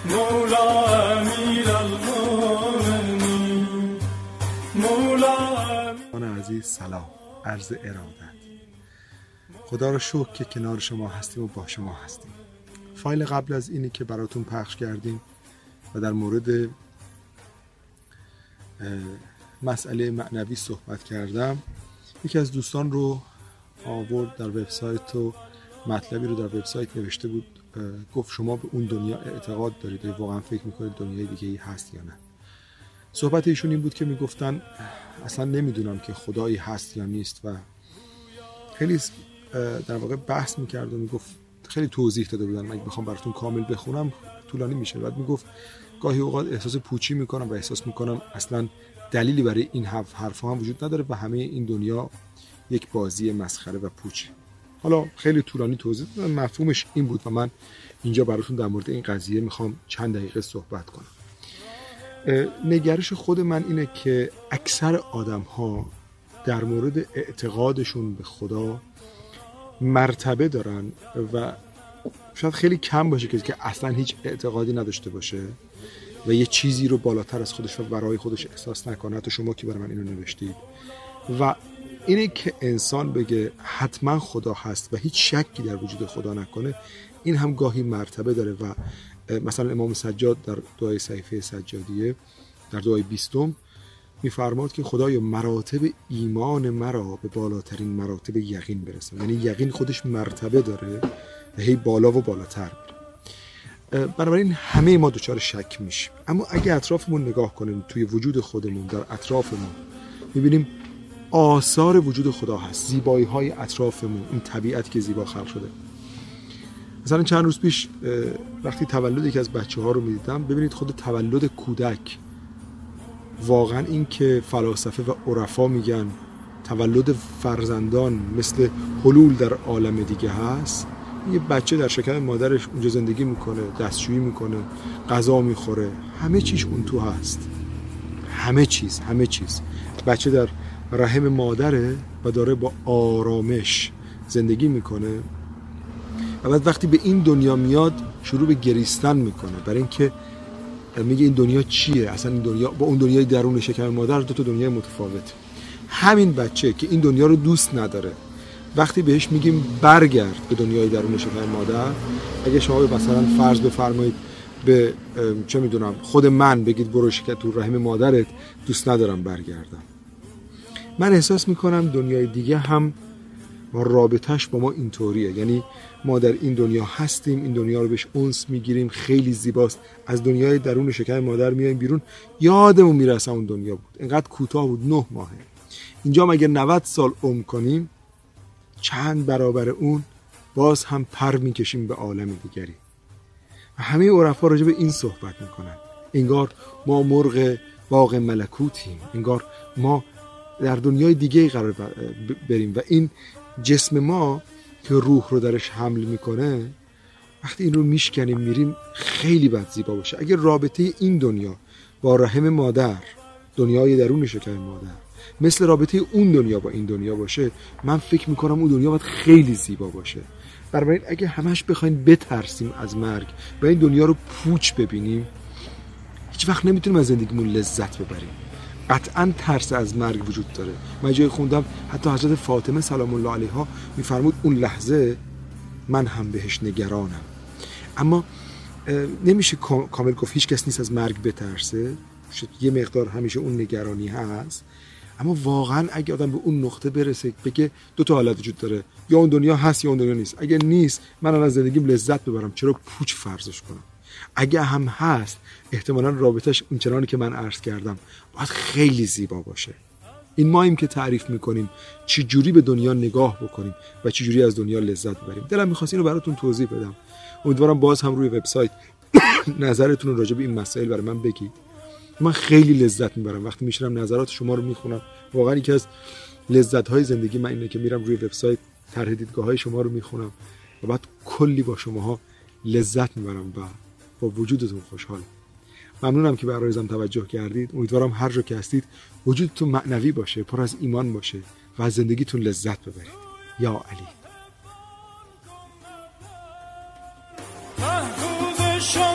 مولا امیرالمومنین مولا من عزیز سلام، عرض ارادت. خدا رو شکر که کنار شما هستیم و با شما هستیم. فایل قبل از اینی که براتون پخش کردیم و در مورد مسئله معنوی صحبت کردم، یکی از دوستان رو آورد در وبسایت و مطلبی رو در وبسایت نوشته بود، گفت شما به اون دنیا اعتقاد دارید؟ واقعا فکر میکنید دنیای دیگه‌ای هست یا نه؟ صحبت ایشون این بود که میگفتن اصلا نمیدونم که خدایی هست یا نیست و خیلی در واقع بحث میکرد و میگفت، خیلی توضیح داده بودن، اگه بخوام براتون کامل بخونم طولانی میشه. بعد میگفت گاهی اوقات احساس پوچی میکنم و احساس میکنم اصلا دلیلی برای این حرفا هم وجود نداره و همه این دنیا یک بازی مسخره و پوچه. حالا خیلی طولانی توضیح دادم، مفهومش این بود و من اینجا براتون در مورد این قضیه میخوام چند دقیقه صحبت کنم. نگرش خود من اینه که اکثر آدم ها در مورد اعتقادشون به خدا مرتبه دارن و شاید خیلی کم باشه که اصلا هیچ اعتقادی نداشته باشه و یه چیزی رو بالاتر از خودش و برای خودش احساس نکنه. حتی شما که برای من اینو نوشتید. و اینه که انسان بگه حتما خدا هست و هیچ شکی در وجود خدا نکنه، این هم گاهی مرتبه داره. و مثلا امام سجاد در دعای صحیفه سجادیه در دعای 20 میفرماد که خدایا مراتب ایمان مرا به بالاترین مراتب یقین برسن. یعنی یقین خودش مرتبه داره و هی بالا و بالاتر میره. بنابراین همه ما دچار شک میشیم. اما اگه اطرافمون نگاه کنیم، توی وجود خودمون، در اطرافمون میبینیم آثار وجود خدا هست، زیبایی های اطرافمون، این طبیعت که زیبا خلق شده. مثلا چند روز پیش وقتی تولد یکی از بچه ها رو میدیدم، ببینید خود تولد کودک، واقعا این که فلاسفه و عرفا میگن تولد فرزندان مثل حلول در عالم دیگه هست. یه بچه در شکم مادرش اونجا زندگی میکنه، دستشویی میکنه، غذا میخوره، همه چیش اون تو هست. همه چیز. بچه در رحم مادره و داره با آرامش زندگی میکنه و بعد وقتی به این دنیا میاد شروع به گریستن میکنه، برای اینکه میگه این دنیا چیه؟ اصلا این دنیا با اون دنیای درون شکم مادر دو تا دنیای متفاوته. همین بچه که این دنیا رو دوست نداره، وقتی بهش میگیم برگرد به دنیای درون شکم مادر، اگه شما مثلا فرض بفرمایید به چه میدونم خود من بگید برو شکم تو رحم مادرت، دوست ندارم برگردم. من احساس میکنم دنیای دیگه هم رابطهش با ما اینطوریه. یعنی ما در این دنیا هستیم، این دنیا رو بهش انس میگیریم، خیلی زیباست، از دنیای درون شکم مادر میایم بیرون، یادمون میرسه اون دنیا بود، اینقدر کوتاه بود، 9 ماهه. اینجا مگه 90 سال عمر کنیم، چند برابر اون باز هم پر میکشیم به عالم دیگری. و همه عرفا راجع به این صحبت میکنن، انگار ما مرغ باغ ملکوتیم، انگار ما در دنیای دیگه قرار بریم و این جسم ما که روح رو درش حمل میکنه، وقتی این رو میشکنیم میریم خیلی بد زیبا باشه. اگر رابطه این دنیا با رحم مادر، دنیای درون شکم مادر، مثل رابطه اون دنیا با این دنیا باشه، من فکر میکنم اون دنیا باید خیلی زیبا باشه. بنابراین اگه همش بخوایم بترسیم از مرگ و این دنیا رو پوچ ببینیم، هیچ وقت نمیتونیم از زندگیمون لذت ببریم. قطعا ترس از مرگ وجود داره. من جای خوندم حتی حضرت فاطمه سلام الله علیها میفرمود اون لحظه من هم بهش نگرانم. اما نمیشه کامل گفت هیچ کس نیست از مرگ بترسه، یه مقدار همیشه اون نگرانی هست. اما واقعا اگه آدم به اون نقطه برسه بگه 2 تا حالت وجود داره، یا اون دنیا هست یا اون دنیا نیست. اگه نیست من از زندگیم لذت ببرم، چرا پوچ فرضش کنم؟ اگه هم هست احتمالاً رابطش اونچنانی که من عرض کردم باید خیلی زیبا باشه. این ماییم که تعریف میکنیم چی جوری به دنیا نگاه بکنیم و چی جوری از دنیا لذت ببریم. دلم می‌خواست اینو براتون توضیح بدم. امیدوارم باز هم روی وبسایت نظرتون رو راجع به این مسائل برای من بگید. من خیلی لذت میبرم وقتی میشینم نظرات شما رو میخونم. واقعا یکی از لذت‌های زندگی من اینه که میرم روی وبسایت طرح دیدگاه‌های شما رو میخونم و بعد کلی با شماها لذت میبرم و با وجودتون خوشحالم. ممنونم که به عرایزم توجه کردید. امیدوارم هر جا که هستید وجودتون معنوی باشه، پر از ایمان باشه و از زندگیتون لذت ببرید. یا علی.